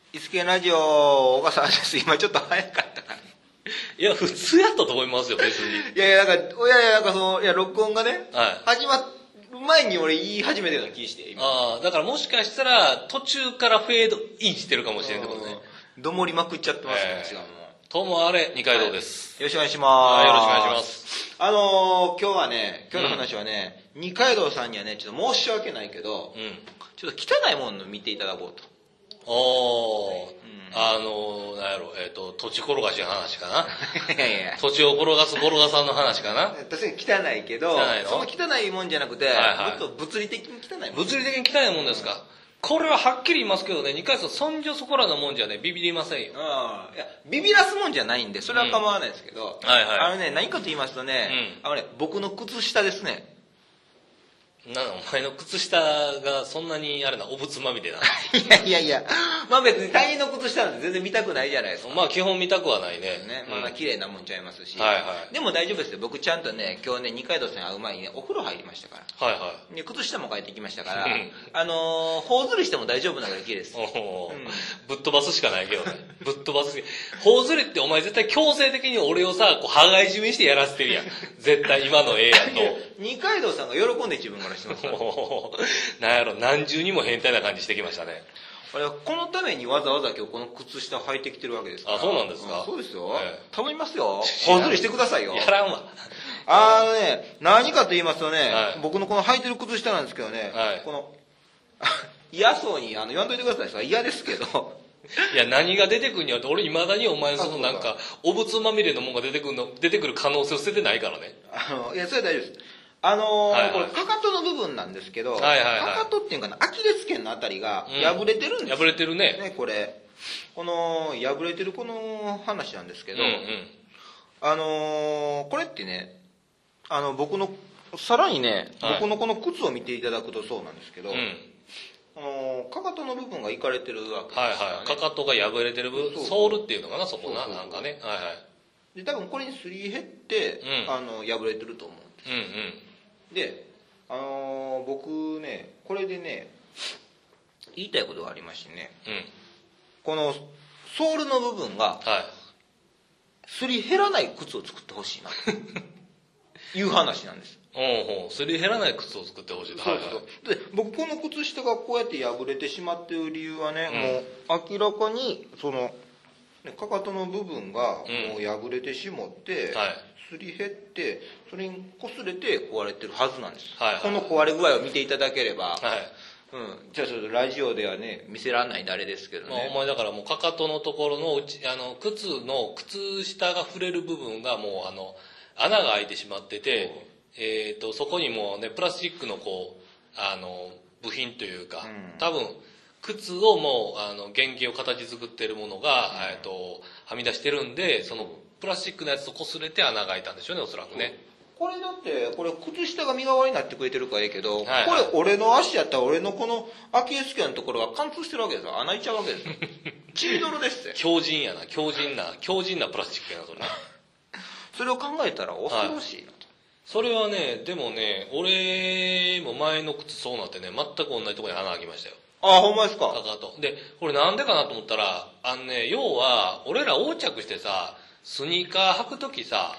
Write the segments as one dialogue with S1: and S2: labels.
S1: イスケラジオ、小笠原です。今ちょっと早かったかな。
S2: いや、普通やったと思いますよ、別に。
S1: いや、録音がね、始まる前に俺言い始めてるような気して、
S2: 今。だからもしかしたら、途中からフェードインしてるかもしれんってことね。
S1: どもりまくっちゃってますね、違うの。
S2: ともあれ、二階堂です。
S1: よろしくお願いします。
S2: よろしくお願いします。
S1: 今日の話はね、二階堂さんにはね、ちょっと申し訳ないけど、ちょっと汚いものを見ていただこうと。
S2: なんやろ、土地転がしの話かな。
S1: いやいや。
S2: 土地を転がす転がさんの話かな。
S1: 確かに汚いけど、その汚いもんじゃなくて、もっと物理的に汚いもん。
S2: 物理的に汚いもんですか。これははっきり言いますけどね、二階さん、そんじょそこらのもんじゃね、ビビりませんよ。
S1: いや、ビビらすもんじゃないんで、それは構わないですけど、何かと言いますとね、僕の靴下ですね。
S2: お前の靴下がそんなにあれな、お仏まみれな。
S1: いや、まあ別に他人の靴下なんて全然見たくないじゃないですか。
S2: まあ基本見たくはないね。
S1: まあ綺麗なもんちゃいますし。
S2: はいはい。
S1: でも大丈夫ですよ。僕ちゃんとね、今日ね、二階堂さんに会う前にね、お風呂入りましたから。
S2: はいはい。
S1: で、靴下も帰ってきましたから、頬ずりしても大丈夫なぐらい綺麗です。
S2: ぶっ飛ばすしかないけどね。ぶっ飛ばす。頬ずりってお前絶対強制的に俺をさ、こう、羽交い締めしてやらせてるやん。絶対今のやと。
S1: 二階堂さんが喜んで自分からしてますから。
S2: なんやろ、何重にも変態な感じしてきましたね。
S1: このためにわざわざ今日この靴下履いてきてるわけですから。
S2: あ、そうなんですか。
S1: そうですよ。頼みますよ。頬ずりしてくださいよ。
S2: やらんわ。
S1: 何かと言いますとね、僕のこの履いてる靴下なんですけどね、この、嫌そうに言わんといてくださいさ、嫌ですけど。
S2: いや、何が出てくるんやって、俺未だにお前そのなんか、お仏まみれのもんが出てくる可能性を捨ててないからね。
S1: いや、それは大丈夫です。これ、かかとの部分なんですけど、かかとっていうかな、アキレス腱のあたりが破れてるんですよ。
S2: 破れてるね。
S1: ね、これ。この、破れてるこの話なんですけど、これってね、さらにね、僕のこの靴を見ていただくとそうなんですけど、かかとの部分がいかれてるわけです
S2: からね。はいはい。かかとが破れてる部分、ソールっていうのかな、そこな、なんかね。はいはい。
S1: で、多分これにすり減って、破れてると思うんです。で、僕ね、これでね、言いたいことがありましてね、このソールの部分が、すり減らない靴を作ってほしいなという話なんです。
S2: すり減らない靴を作ってほしい。
S1: そうそう。で、僕この靴下がこうやって破れてしまっている理由はね、もう明らかにそのかかとの部分がもう破れてしもって、すり減ってそれに擦れて壊れてるはずなんです。この壊れ具合を見ていただければ、じゃあちょっとラジオではね見せられないんであれですけどね。
S2: お前だからもうかかとのところの靴下が触れる部分がもう穴が開いてしまってて、そこにもうねプラスチックのこう部品というか、多分靴をもう原型を形作っているものが、はみ出してるんで、そのプラスチックのやつと擦れて穴が開いたんでしょうね、おそらくね。
S1: これだってこれ靴下が身代わりになってくれてるからいいけど、これ俺の足やったら俺のこのアキレス腱のところが貫通してるわけですよ。穴開いちゃうわけですよ。血みどろですって。
S2: 強靭やな、強靭なプラスチックやな、それ。
S1: それを考えたら恐ろしいなと。
S2: それはね、でもね、俺も前の靴そうなってね、全く同じところに穴開きましたよ。
S1: あ、ほんまですか。
S2: かかと。で、これなんでかなと思ったら、要は、俺ら横着してさ、スニーカー履くときさ、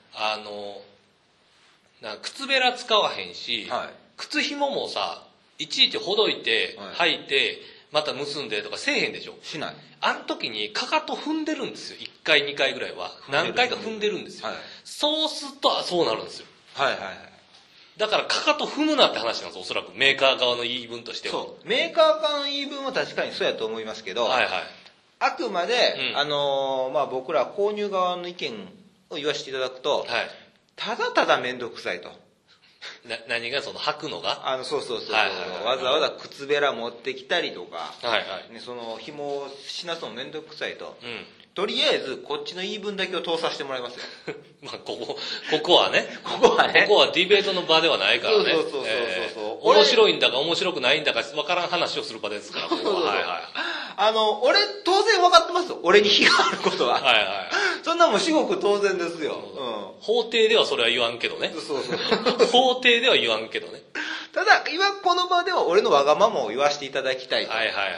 S2: 靴べら使わへんし、靴紐もさ、いちいちほどいて、履いて、また結んでとかせえへんでしょ。
S1: しない。
S2: あの時にかかと踏んでるんですよ。1回2回ぐらいは。何回か踏んでるんですよ。そうすると、そうなるんですよ。だからかかと踏むなって話なんです、おそらくメーカー側の言い分としては。
S1: そう。メーカー側の言い分は確かにそうやと思いますけど、あくまで、僕ら購入側の意見を言わせていただくと、ただただ面倒くさいと。
S2: 何がその履くのが
S1: そう。わざわざ靴べら持ってきたりとか、その紐をしなすの面倒くさいと。とりあえずこっちの言い分だけを通させてもらいますよ。
S2: まあここはね。ここはディベートの場ではないからね。面白いんだか面白くないんだか分からん話をする場ですから、ここは。
S1: 俺当然分かってますよ。俺に非があることは。そんなもん至極当然ですよ。
S2: 法廷ではそれは言わんけどね。法廷では言わんけどね。
S1: ただ今この場では俺のわがままを言わせていただきたいと。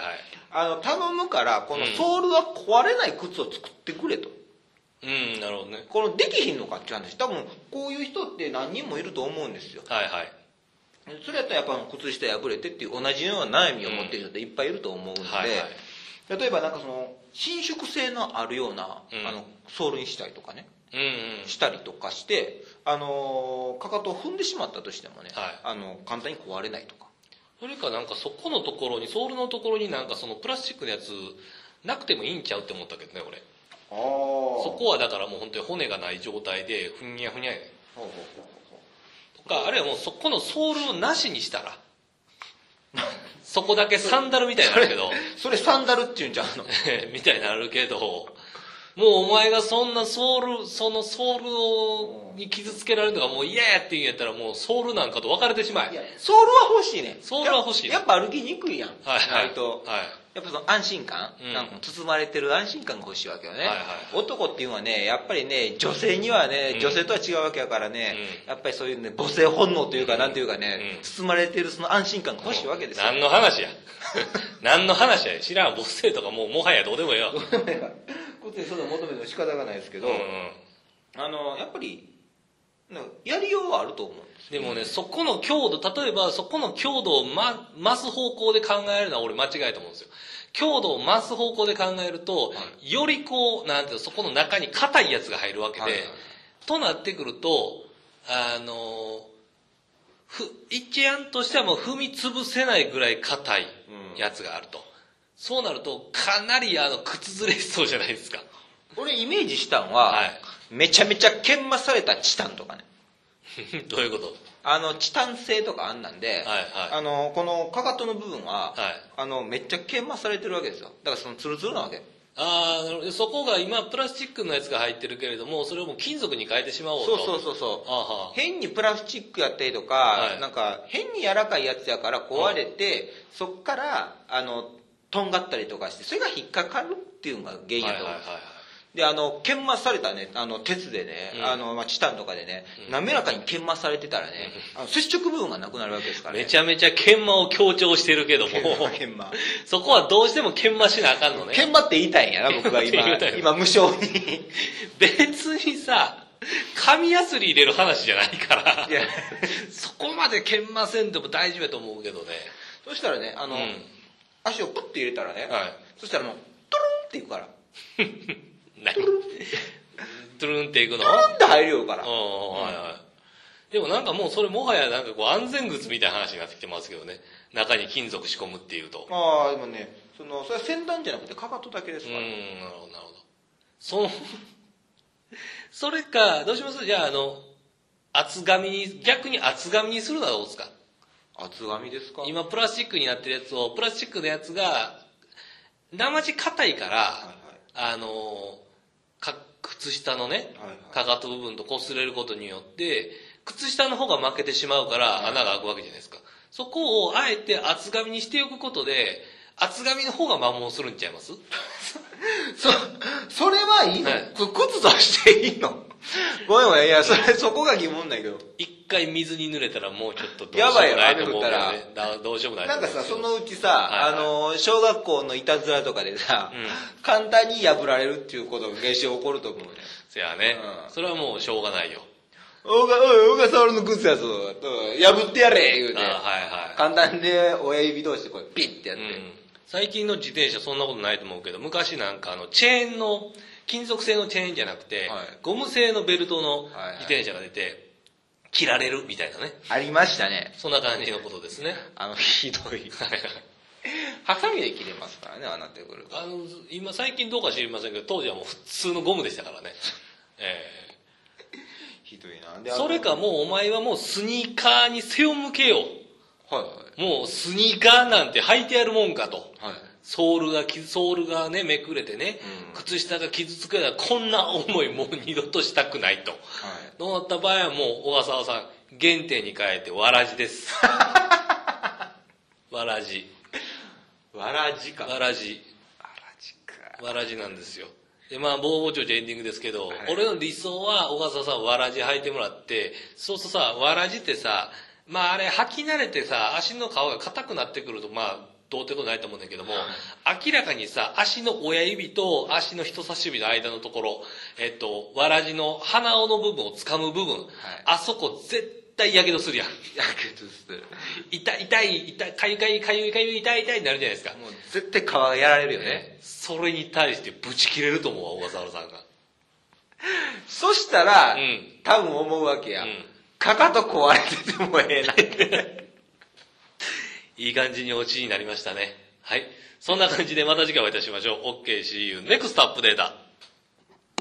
S1: 頼むから、このソールは壊れない靴を作ってくれと。
S2: なるほどね。
S1: このできひんのかっていう話。多分、こういう人って何人もいると思うんですよ。
S2: はいはい。
S1: それやったらやっぱ靴下破れてっていう同じような悩みを持ってる人っていっぱいいると思うんで、
S2: はいはい、
S1: 例えばなんか伸縮性のあるような、ソールにしたりとかね、したりとかして、かかとを踏んでしまったとしてもね、簡単に壊れないとか。
S2: それかなんかそこのところに、ソールのところになんかそのプラスチックのやつなくてもいいんちゃうって思ったけどね、俺。そこはだからもう本当に骨がない状態でふにゃふにゃやねとか、あるいはもうそこのソールをなしにしたらそこだけサンダルみたいになるけど
S1: それサンダルっていうんじゃんの
S2: みたいになるけど、もうお前がそんなそのソールに傷つけられるのがもう嫌やって言うんやったら、もうソールなんかと別れてしまえ。
S1: いや、ソールは欲しいね。
S2: ソールは欲しいね。
S1: やっぱ歩きにくいやん。
S2: はいはい。
S1: 割と。はい。やっぱその安心感、なんか包まれてる安心感が欲しいわけよね。はいはい、男っていうのはね、やっぱりね、女性にはね、女性とは違うわけやからね、やっぱりそういうね、母性本能というか、なんていうかね、包まれてるその安心感が欲しいわけですよ。
S2: 何の話や何の話や。知らん、母性とかもはやどうでもええわ。
S1: どうでもええわ。ことにそんな求めるの仕方がないですけど、やっぱり、やりようはあると思うんです。
S2: でもね、そこの強度、例えばそこの強度を増す方向で考えるのは俺間違いと思うんですよ。強度を増す方向で考えると、よりこう、なんていうの、そこの中に硬いやつが入るわけで、となってくると、一案としてはもう踏み潰せないぐらい硬いやつがあると。そうなると、かなり靴ずれしそうじゃないですか。
S1: 俺イメージしたんは、めちゃめちゃ研磨されたチタンとかね。
S2: どういうこと？
S1: チタン製とかあんなんで、このかかとの部分は、めっちゃ研磨されてるわけですよ。だからそのツルツルなわけ。
S2: そこが今プラスチックのやつが入ってるけれども、それをもう金属に変えてしまおうと。
S1: そう。変にプラスチックやったりとか、なんか変に柔らかいやつやから壊れて、そっからとんがったりとかして、それが引っかかるっていうのが原因やと思う。で、研磨されたね、鉄でね、チタンとかでね、滑らかに研磨されてたらね、接触部分がなくなるわけですからね。
S2: めちゃめちゃ研磨を強調してるけども、
S1: 研磨。
S2: そこはどうしても研磨しなあかんのね。
S1: 研磨って言いたいんやな、僕が今無償に。
S2: 別にさ、紙やすり入れる話じゃないから、そこまで研磨せんでも大丈夫やと思うけどね。
S1: そしたらね、足をプッて入れたらね、そしたらもう、トゥルンっていくから。
S2: 何？トゥルンっていくの？
S1: トゥルンって入るよから。
S2: でもなんかもうそれもはやなんかこう安全靴みたいな話になってきてますけどね。中に金属仕込むっていうと。
S1: でもね、それは先端じゃなくてかかとだけですから。
S2: なるほど。それか、どうします？じゃあ逆に厚紙にするのはどうですか？
S1: 厚紙ですか？
S2: 今プラスチックになってるやつを、プラスチックのやつが、生地硬いから、靴下のね、かかと部分と擦れることによって、靴下の方が負けてしまうから穴が開くわけじゃないですか。そこをあえて厚紙にしておくことで、厚紙の方が摩耗するんちゃいます？
S1: それはいいの？靴としていいの？ごめん、いや、そこが疑問だけど。
S2: 一回水に濡れたらもうちょっとどうしようもないと思うけどね。どうしようもない。
S1: なんかさ、そのうちさ、小学校のいたずらとかでさ、簡単に破られるっていうことが現象起こると思うね。
S2: せやね。それはもうしょうがないよ。
S1: 小笠原の靴やぞ、破ってやれ言うて。簡単で親指同士でこうピッてやって。
S2: 最近の自転車そんなことないと思うけど、昔なんかチェーンの、金属製のチェーンじゃなくて、ゴム製のベルトの自転車が出て、切られるみたいなね。
S1: ありましたね。
S2: そんな感じのことですね。
S1: ひどい。ハサミで切れますからね、ああなってくると。
S2: 今最近どうか知りませんけど、当時はもう普通のゴムでしたからね。
S1: ひどいな。
S2: それかもうお前はもうスニーカーに背を向けよう。もうスニーカーなんて履いてやるもんかと。ソールがね、めくれてね、靴下が傷つくような、こんな思いもう二度としたくないと。そうなった場合はもう、小笠原さん、原点に変えて、わらじです。わらじ。
S1: わらじか。
S2: わらじなんですよ。で、まあ、ぼうちょちょエンディングですけど、俺の理想は、小笠原さん、わらじ履いてもらって、そうするとさ、わらじってさ、まああれ履き慣れてさ、足の皮が硬くなってくると、まあ、 どうってことないと思うんだけども、明らかにさ、足の親指と足の人差し指の間のところ、わらじの鼻緒の部分を掴む部分、あそこ絶対やけどするやん。
S1: やけどする。
S2: 痛い、かゆい、痛いってなるじゃないですか。
S1: もう絶対皮やられるよね。
S2: それに対してブチ切れると思うわ、小笠原さんが。
S1: そしたら、多分思うわけや。かかと壊れててもええなって。
S2: いい感じにオチになりましたね。はい。そんな感じでまた次回お会いいたしましょう。OK, see you next update.